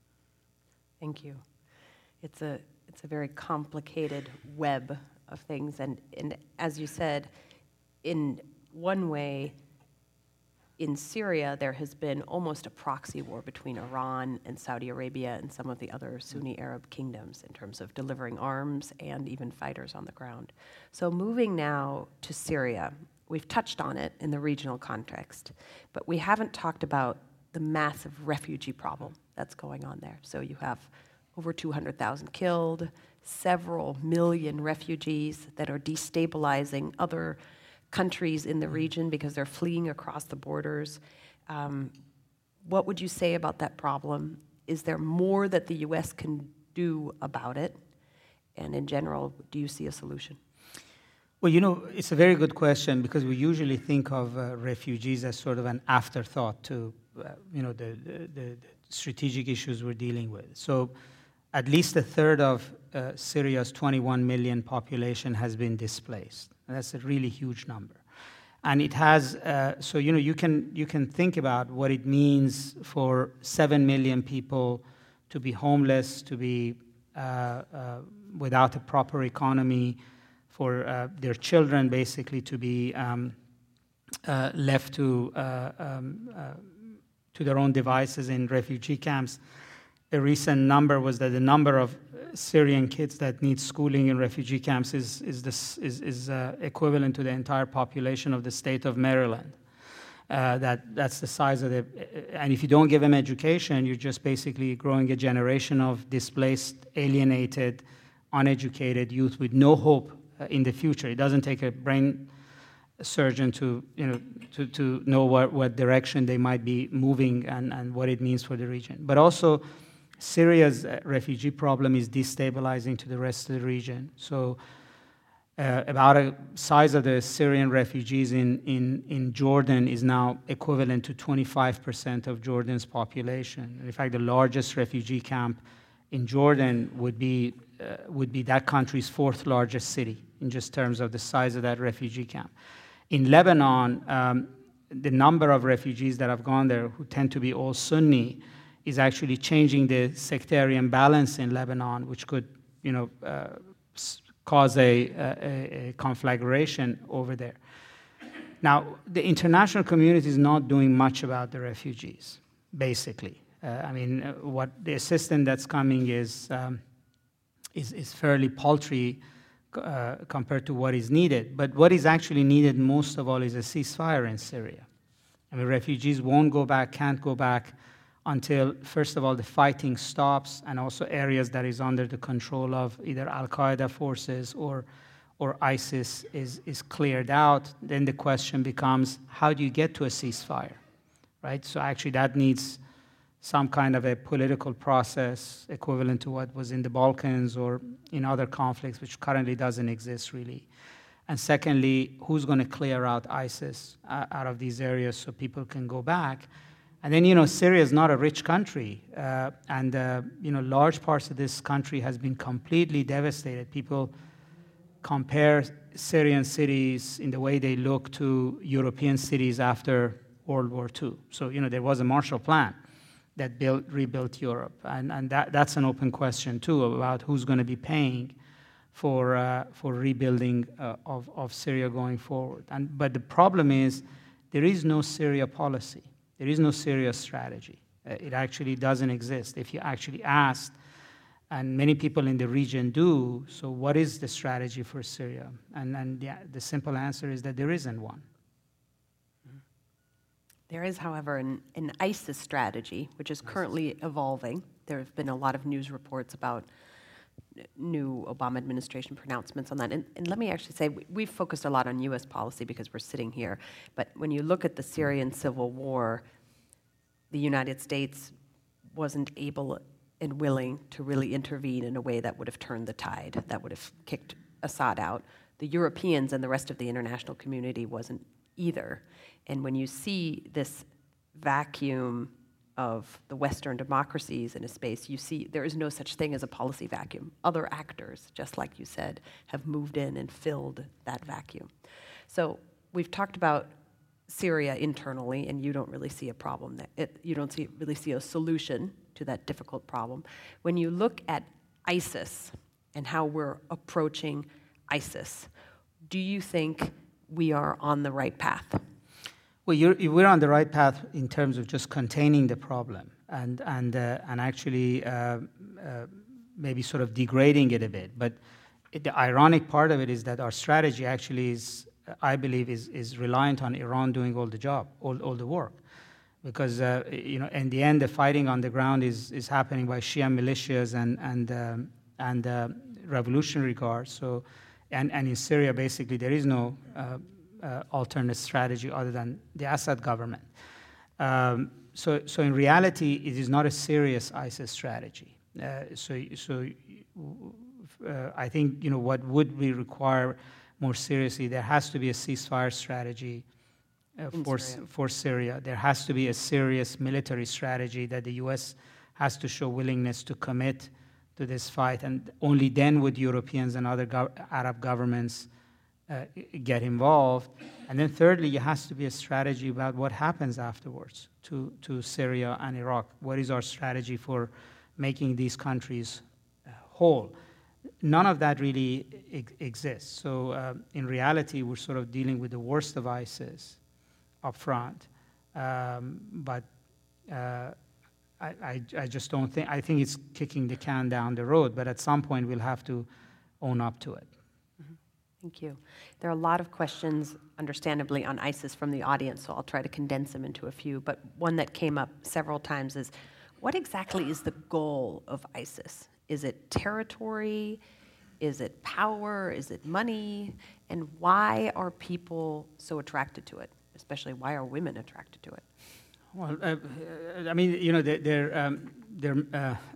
Thank you. It's a, it's a very complicated web of things. And, and as you said, in one way, in Syria, there has been almost a proxy war between Iran and Saudi Arabia and some of the other Sunni Arab kingdoms in terms of delivering arms and even fighters on the ground. So moving now to Syria, we've touched on it in the regional context, but we haven't talked about the massive refugee problem that's going on there. So you have over two hundred thousand killed, several million refugees that are destabilizing other countries in the region because they're fleeing across the borders. Um, what would you say about that problem? Is there more that the U S can do about it? And in general, do you see a solution? Well, you know, it's a very good question because we usually think of uh, refugees as sort of an afterthought to, uh, you know, the, the, the strategic issues we're dealing with. So at least a third of uh, Syria's twenty-one million population has been displaced. And that's a really huge number. And it has, uh, so, you know, you can, you can think about what it means for seven million people to be homeless, to be uh, uh, without a proper economy, for uh, their children basically to be um, uh, left to, uh, um, uh, to their own devices in refugee camps. A recent number was that the number of Syrian kids that need schooling in refugee camps is, is, this, is, is uh, equivalent to the entire population of the state of Maryland. Uh, that, that's the size of the, and if you don't give them education, you're just basically growing a generation of displaced, alienated, uneducated youth with no hope uh, in the future. It doesn't take a brain surgeon to, you know, to, to know what, what direction they might be moving and, and what it means for the region. But also, Syria's refugee problem is destabilizing to the rest of the region. So Uh, about a size of the Syrian refugees in, in, in Jordan is now equivalent to twenty-five percent of Jordan's population. In fact, the largest refugee camp in Jordan would be, uh, would be that country's fourth largest city in just terms of the size of that refugee camp. In Lebanon, um, the number of refugees that have gone there, who tend to be all Sunni, is actually changing the sectarian balance in Lebanon, which could, you know, uh, cause a, a, a conflagration over there. Now, the international community is not doing much about the refugees, basically. Uh, I mean, uh, what the assistance that's coming is, um, is, is fairly paltry uh, compared to what is needed. But what is actually needed most of all is a ceasefire in Syria. I mean, refugees won't go back, can't go back, until, first of all, the fighting stops, and also areas that is under the control of either Al-Qaeda forces or, or ISIS is, is cleared out. Then the question becomes, how do you get to a ceasefire, right? So actually that needs some kind of a political process equivalent to what was in the Balkans or in other conflicts, which currently doesn't exist really. And secondly, who's going to clear out ISIS uh, out of these areas so people can go back? And then, you know, Syria is not a rich country, uh, and, uh, you know, large parts of this country has been completely devastated. People compare Syrian cities in the way they look to European cities after World War Two. So, you know, there was a Marshall Plan that built, rebuilt Europe, and, and that, that's an open question, too, about who's going to be paying for, uh, for rebuilding uh, of, of Syria going forward. And, but the problem is there is no Syria policy. There is no Syria strategy. Uh, it actually doesn't exist. If you actually asked, and many people in the region do, so what is the strategy for Syria? And, and the, the simple answer is that there isn't one. There is, however, an, an ISIS strategy, which is currently evolving. There have been a lot of news reports about new Obama administration pronouncements on that. And, and let me actually say, we, we've focused a lot on U S policy because we're sitting here. But when you look at the Syrian civil war, the United States wasn't able and willing to really intervene in a way that would have turned the tide, that would have kicked Assad out. The Europeans and the rest of the international community wasn't either. And when you see this vacuum of the Western democracies in a space, you see there is no such thing as a policy vacuum. Other actors, just like you said, have moved in and filled that vacuum. So we've talked about Syria internally, and you don't really see a problem. That it, you don't see, really see a solution to that difficult problem. When you look at ISIS and how we're approaching ISIS, do you think we are on the right path? Well, you're, we're on the right path in terms of just containing the problem and and uh, and actually uh, uh, maybe sort of degrading it a bit. But it, the ironic part of it is that our strategy actually is, I believe, is is reliant on Iran doing all the job, all all the work, because uh, you know, in the end, the fighting on the ground is is happening by Shia militias and and um, and uh, revolutionary guards. So, and and in Syria, basically, there is no Uh, Uh, alternate strategy other than the Assad government. Um, so, so in reality, it is not a serious ISIS strategy. Uh, so, so uh, I think, you know, what would we require more seriously? There has to be a ceasefire strategy uh, for Syria. for Syria. There has to be a serious military strategy that the U S has to show willingness to commit to this fight, and only then would Europeans and other gov- Arab governments Uh, get involved. And then thirdly, it has to be a strategy about what happens afterwards to, to Syria and Iraq. What is our strategy for making these countries uh, whole? None of that really ex- exists. So uh, in reality, we're sort of dealing with the worst of ISIS up front. Um, but uh, I, I, I just don't think, I think it's kicking the can down the road, but at some point we'll have to own up to it. Thank you. There are a lot of questions, understandably, on ISIS from the audience, so I'll try to condense them into a few. But one that came up several times is, what exactly is the goal of ISIS? Is it territory? Is it power? Is it money? And why are people so attracted to it? Especially, why are women attracted to it? Well, uh, I mean, you know, their their, um, their uh,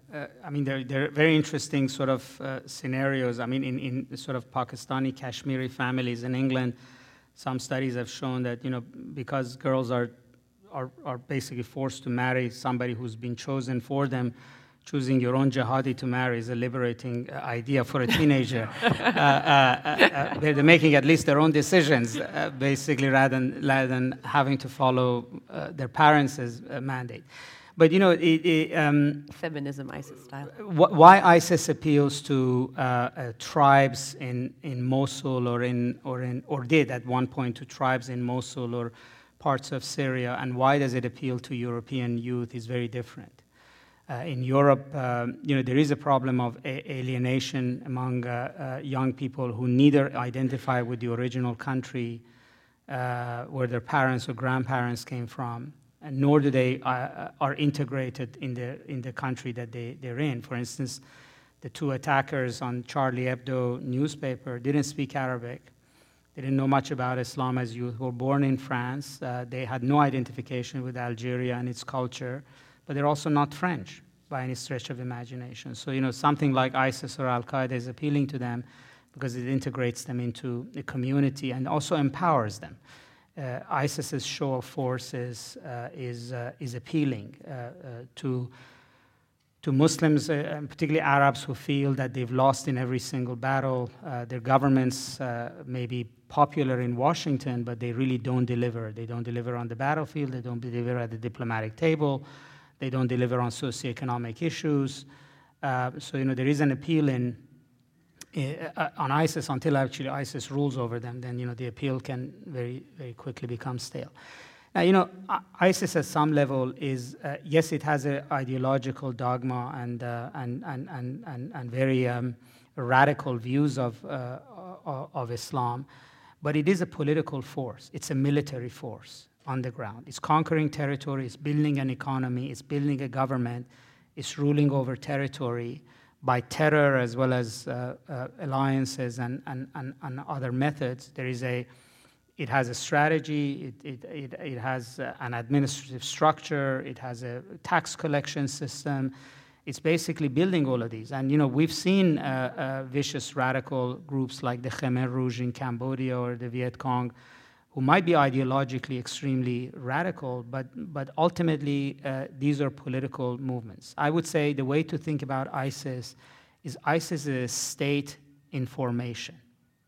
uh, I mean, there, there are very interesting sort of uh, scenarios. I mean, in, in sort of Pakistani Kashmiri families in England, some studies have shown that, you know, because girls are, are, are basically forced to marry somebody who's been chosen for them, choosing your own jihadi to marry is a liberating uh, idea for a teenager. uh, uh, uh, they're, they're making at least their own decisions, uh, basically, rather than, rather than having to follow uh, their parents' uh, mandate. But, you know, it, it, um, feminism, ISIS style. Wh- why ISIS appeals to uh, uh, tribes in, in Mosul or in or in or did at one point to tribes in Mosul or parts of Syria, and why does it appeal to European youth is very different. Uh, in Europe, um, you know, there is a problem of a- alienation among uh, uh, young people who neither identify with the original country uh, where their parents or grandparents came from, and nor do they uh, are integrated in the in the country that they, they're in. For instance, the two attackers on Charlie Hebdo newspaper didn't speak Arabic. They didn't know much about Islam as youth. Were born in France. Uh, they had no identification with Algeria and its culture, but they're also not French by any stretch of imagination. So, you know, something like ISIS or Al-Qaeda is appealing to them because it integrates them into the community and also empowers them. Uh, ISIS's show of force is, uh, is, uh, is appealing uh, uh, to, to Muslims, uh, and particularly Arabs, who feel that they've lost in every single battle. Uh, their governments uh, may be popular in Washington, but they really don't deliver. They don't deliver on the battlefield. They don't deliver at the diplomatic table. They don't deliver on socioeconomic issues. Uh, so, you know, there is an appeal in Uh, on ISIS until actually ISIS rules over them. Then, you know, the appeal can very, very quickly become stale. Now, you know, ISIS at some level is, uh, yes, it has an ideological dogma and, uh, and, and, and, and, and very um, radical views of, uh, of Islam, but it is a political force. It's a military force on the ground. It's conquering territory, it's building an economy, it's building a government, it's ruling over territory by terror as well as uh, uh, alliances and, and, and, and other methods. There is a, it has a strategy, it, it, it, it has uh, an administrative structure, it has a tax collection system. It's basically building all of these. And, you know, we've seen uh, uh, vicious radical groups like the Khmer Rouge in Cambodia or the Viet Cong, who might be ideologically extremely radical, but, but ultimately uh, these are political movements. I would say the way to think about ISIS is ISIS is a state in formation.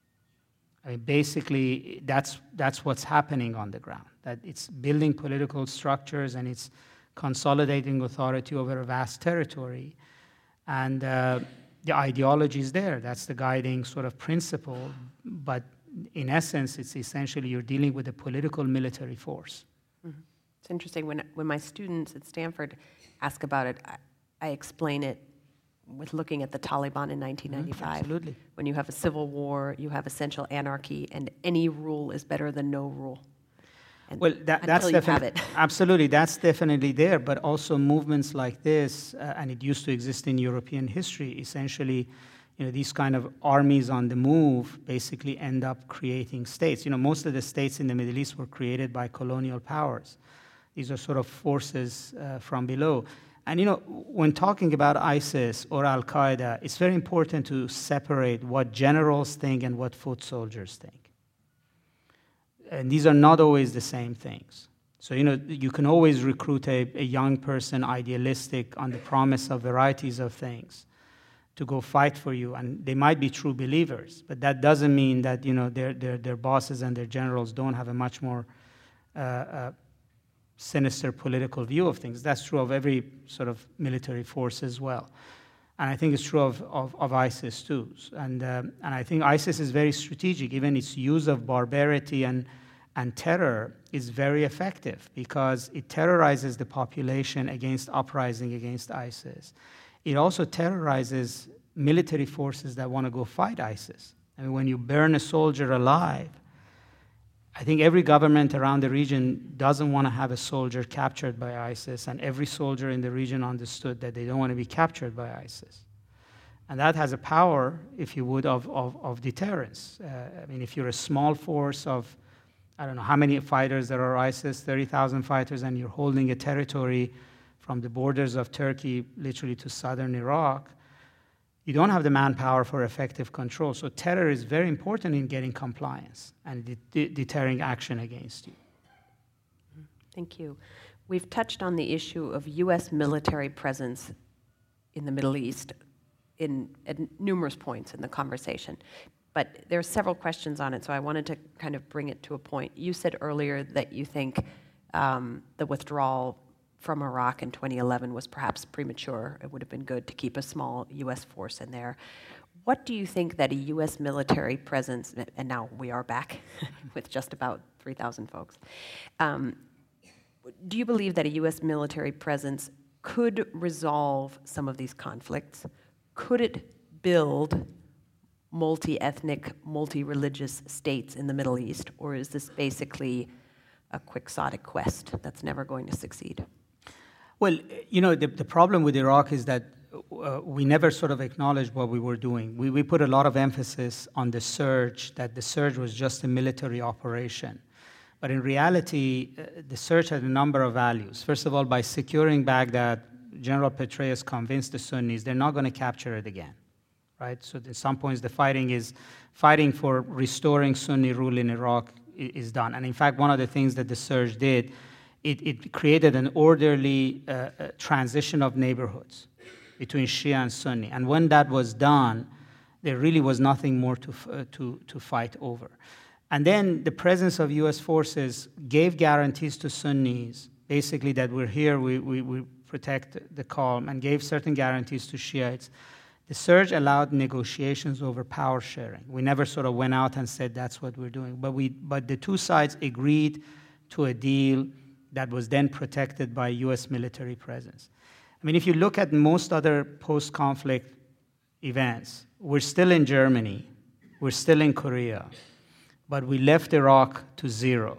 I mean, basically, that's, that's what's happening on the ground, that it's building political structures and it's consolidating authority over a vast territory. And uh, the ideology is there. That's the guiding sort of principle, but in essence, it's essentially you're dealing with a political military force. Mm-hmm. It's interesting. When, when my students at Stanford ask about it, I, I explain it with looking at the Taliban in nineteen ninety-five. Mm, absolutely. When you have a civil war, you have essential anarchy, and any rule is better than no rule. And well, that, that's definitely, absolutely, that's definitely there, but also movements like this, uh, and it used to exist in European history, essentially, you know, these kind of armies on the move basically end up creating states. You know, most of the states in the Middle East were created by colonial powers. These are sort of forces uh, from below. And, you know, when talking about ISIS or Al-Qaeda, it's very important to separate what generals think and what foot soldiers think. And these are not always the same things. So, you know, you can always recruit a, a young person idealistic on the promise of varieties of things to go fight for you, and they might be true believers, but that doesn't mean that, you know, their their, their bosses and their generals don't have a much more uh, uh, sinister political view of things. That's true of every sort of military force as well, and I think it's true of of, of ISIS too. And um, and I think ISIS is very strategic. Even its use of barbarity and and terror is very effective because it terrorizes the population against uprising against ISIS. It also terrorizes military forces that want to go fight ISIS. I mean, when you burn a soldier alive, I think every government around the region doesn't want to have a soldier captured by ISIS, and every soldier in the region understood that they don't want to be captured by ISIS. And that has a power, if you would, of, of, of deterrence. Uh, I mean, if you're a small force of, I don't know how many fighters there are ISIS, thirty thousand fighters, and you're holding a territory from the borders of Turkey literally to southern Iraq, you don't have the manpower for effective control. So terror is very important in getting compliance and de- de- deterring action against you. Thank you. We've touched on the issue of U S military presence in the Middle East in, at numerous points in the conversation. But there are several questions on it, so I wanted to kind of bring it to a point. You said earlier that you think um, the withdrawal from Iraq in twenty eleven was perhaps premature. It would have been good to keep a small U S force in there. What do you think that a U S military presence, and now we are back with just about three thousand folks, um, do you believe that a U S military presence could resolve some of these conflicts? Could it build multi-ethnic, multi-religious states in the Middle East, or is this basically a quixotic quest that's never going to succeed? Well, you know, the, the problem with Iraq is that uh, we never sort of acknowledged what we were doing. We, we put a lot of emphasis on the surge, that the surge was just a military operation. But in reality, uh, the surge had a number of values. First of all, by securing Baghdad, General Petraeus convinced the Sunnis they're not going to capture it again, right? So at some points, the fighting is fighting for restoring Sunni rule in Iraq is done. And in fact, one of the things that the surge did, it, it created an orderly uh, uh, transition of neighborhoods between Shia and Sunni. And when that was done, there really was nothing more to, uh, to, to fight over. And then the presence of U S forces gave guarantees to Sunnis, basically that we're here, we, we, we protect the calm, and gave certain guarantees to Shiites. The surge allowed negotiations over power sharing. We never sort of went out and said that's what we're doing. But, we, but the two sides agreed to a deal that was then protected by U S military presence. I mean, if you look at most other post-conflict events, we're still in Germany, we're still in Korea, but we left Iraq to zero.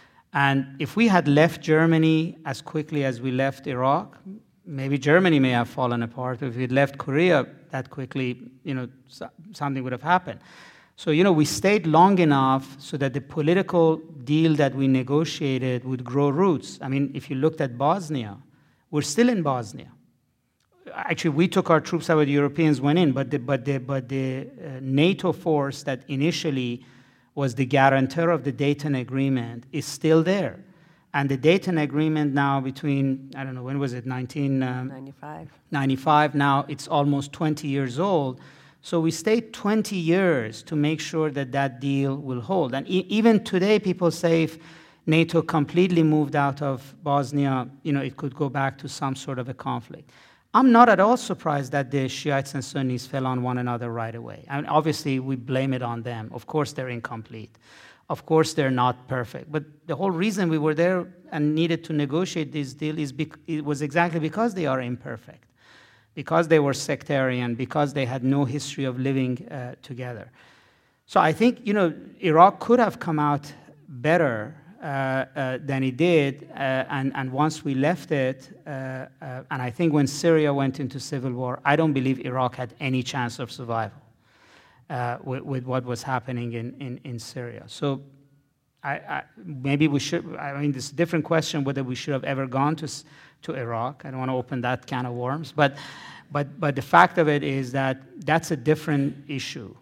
And if we had left Germany as quickly as we left Iraq, maybe Germany may have fallen apart. If we'd left Korea that quickly, you know, something would have happened. So, you know, we stayed long enough so that the political deal that we negotiated would grow roots. I mean, if you looked at Bosnia, we're still in Bosnia. Actually, we took our troops out, the Europeans went in, but the, but the, but the uh, NATO force that initially was the guarantor of the Dayton Agreement is still there. And the Dayton Agreement now between, I don't know, when was it, nineteen ninety-five? ninety-five, now it's almost twenty years old. So we stayed twenty years to make sure that that deal will hold. And e- even today, people say if NATO completely moved out of Bosnia, you know, it could go back to some sort of a conflict. I'm not at all surprised that the Shiites and Sunnis fell on one another right away. I mean, obviously, we blame it on them. Of course, they're incomplete. Of course, they're not perfect. But the whole reason we were there and needed to negotiate this deal is bec- it was exactly because they are imperfect, because they were sectarian, because they had no history of living uh, together. So I think, you know, Iraq could have come out better Uh, uh, than it did, uh, and, and once we left it, uh, uh, and I think when Syria went into civil war, I don't believe Iraq had any chance of survival uh, with, with what was happening in, in, in Syria. So I, I, maybe we should, I mean, it's a different question whether we should have ever gone to, to Iraq. I don't want to open that can of worms, but, but, but the fact of it is that that's a different issue.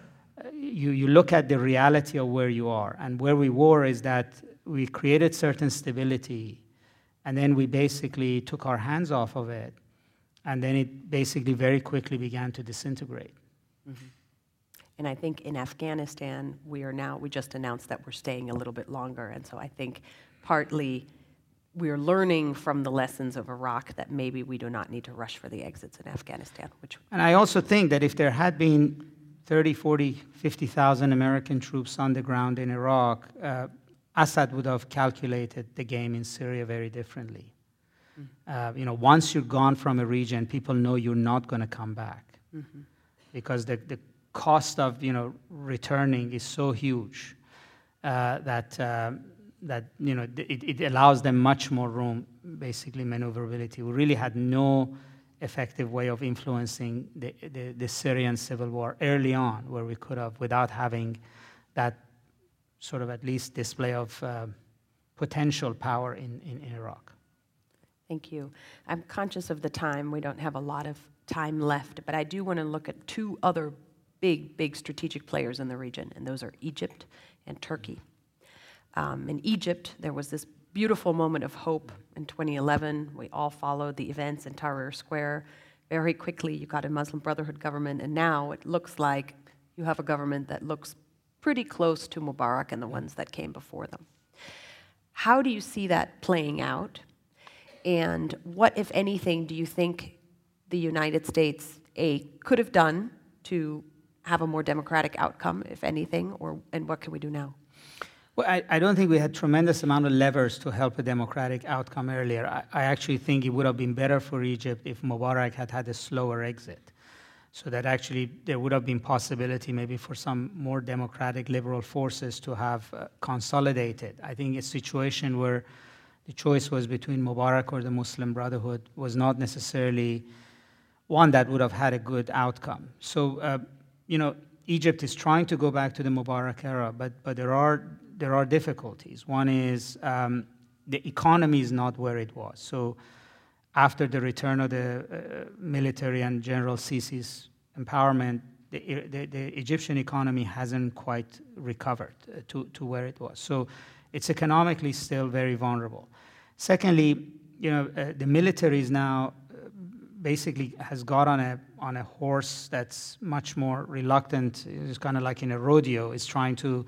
You, you look at the reality of where you are, and where we were is that we created certain stability, and then we basically took our hands off of it, and then it basically very quickly began to disintegrate. Mm-hmm. And I think in Afghanistan, we are now, we just announced that we're staying a little bit longer, and so I think partly we're learning from the lessons of Iraq that maybe we do not need to rush for the exits in Afghanistan. Which and I also think that if there had been thirty, forty, fifty thousand American troops on the ground in Iraq, uh, Assad would have calculated the game in Syria very differently. Mm-hmm. Uh, you know, once you're gone from a region, people know you're not going to come back, mm-hmm. because the, the cost of, you know, returning is so huge uh, that uh, that you know it, it allows them much more room, basically maneuverability. We really had no effective way of influencing the, the, the Syrian civil war early on, where we could have, without having that sort of at least display of uh, potential power in, in, in Iraq. Thank you. I'm conscious of the time. We don't have a lot of time left, but I do want to look at two other big, big strategic players in the region, and those are Egypt and Turkey. Um, in Egypt, there was this beautiful moment of hope in twenty eleven. We all followed the events in Tahrir Square. Very quickly, you got a Muslim Brotherhood government, and now it looks like you have a government that looks pretty close to Mubarak and the ones that came before them. How do you see that playing out? And what, if anything, do you think the United States, A, could have done to have a more democratic outcome, if anything, or and what can we do now? Well, I, I don't think we had tremendous amount of levers to help a democratic outcome earlier. I, I actually think it would have been better for Egypt if Mubarak had had a slower exit, so that actually there would have been possibility maybe for some more democratic liberal forces to have uh, consolidated. I think a situation where the choice was between Mubarak or the Muslim Brotherhood was not necessarily one that would have had a good outcome. So, uh, you know, Egypt is trying to go back to the Mubarak era, but but there are there are difficulties. One is um, the economy is not where it was. So, after the return of the uh, military and General Sisi's empowerment, the, the, the Egyptian economy hasn't quite recovered uh, to to where it was. So, it's economically still very vulnerable. Secondly, you know, uh, the military is now uh, basically has got on a on a horse that's much more reluctant. It's kind of like in a rodeo. It's trying to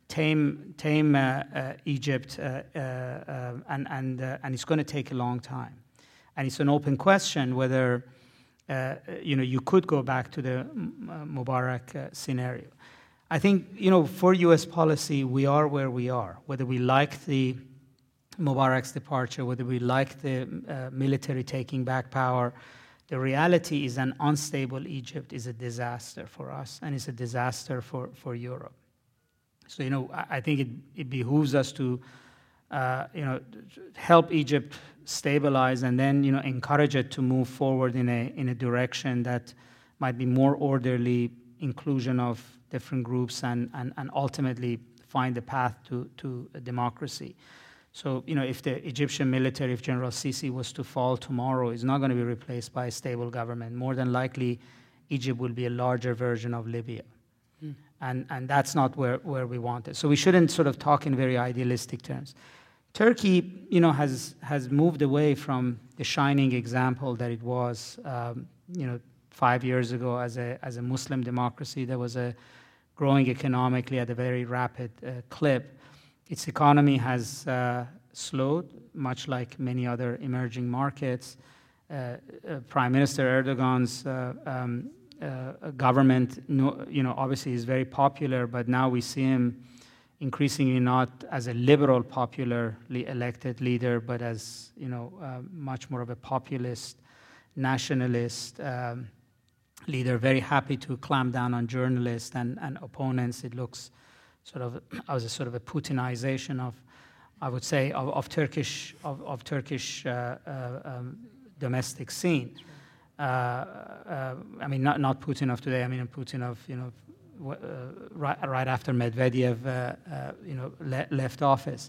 tame tame uh, uh, Egypt, uh, uh, uh, and and uh, and it's going to take a long time. And it's an open question whether uh, you know you could go back to the uh, Mubarak uh, scenario. I think, you know, for U S policy, we are where we are. Whether we like the Mubarak's departure, whether we like the uh, military taking back power, the reality is an unstable Egypt is a disaster for us, and it's a disaster for, for Europe. So, you know, I, I think it, it behooves us to, uh, you know, help Egypt stabilize and then, you know, encourage it to move forward in a in a direction that might be more orderly, inclusion of different groups, and, and, and ultimately find a path to, to a democracy. So, you know, if the Egyptian military, if General Sisi was to fall tomorrow, it's not going to be replaced by a stable government. More than likely, Egypt will be a larger version of Libya. Mm. And, and that's not where, where we want it. So we shouldn't sort of talk in very idealistic terms. Turkey, you know, has, has moved away from the shining example that it was, um, you know, five years ago as a, as a Muslim democracy. There was a growing economically at a very rapid uh, clip. Its economy has uh, slowed, much like many other emerging markets. Uh, uh, Prime Minister Erdogan's uh, um, uh, government, no, you know, obviously is very popular, but now we see him increasingly not as a liberal, popularly elected leader, but as, you know, uh, much more of a populist, nationalist um, leader, very happy to clamp down on journalists and, and opponents. It looks sort of as a sort of a Putinization of, I would say, of, of Turkish of, of Turkish uh, uh, um, domestic scene. Uh, uh, I mean, not not Putin of today. I mean, Putin of you know, w- uh, right right after Medvedev, uh, uh, you know, le- left office.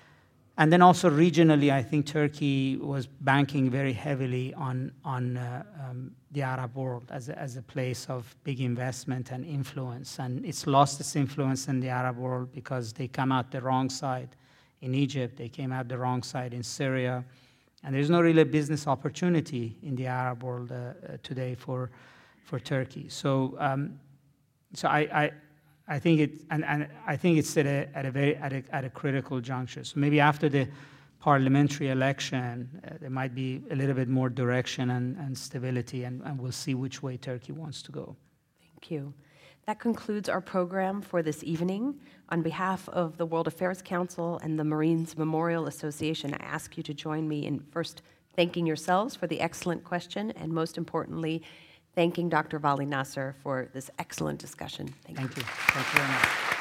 And then also regionally, I think Turkey was banking very heavily on on uh, um, the Arab world as a, as a place of big investment and influence, and it's lost its influence in the Arab world because they come out the wrong side in Egypt, they came out the wrong side in Syria, and there's no really business opportunity in the Arab world uh, uh, today for for Turkey. So um, so I. I I think it, and, and I think it's at a at a very at a, at a critical juncture. So maybe after the parliamentary election, uh, there might be a little bit more direction and, and stability, and, and we'll see which way Turkey wants to go. Thank you. That concludes our program for this evening. On behalf of the World Affairs Council and the Marines Memorial Association, I ask you to join me in first thanking yourselves for the excellent question, and most importantly, thanking Doctor Vali Nasser for this excellent discussion. Thank, Thank you. you. Thank you very much.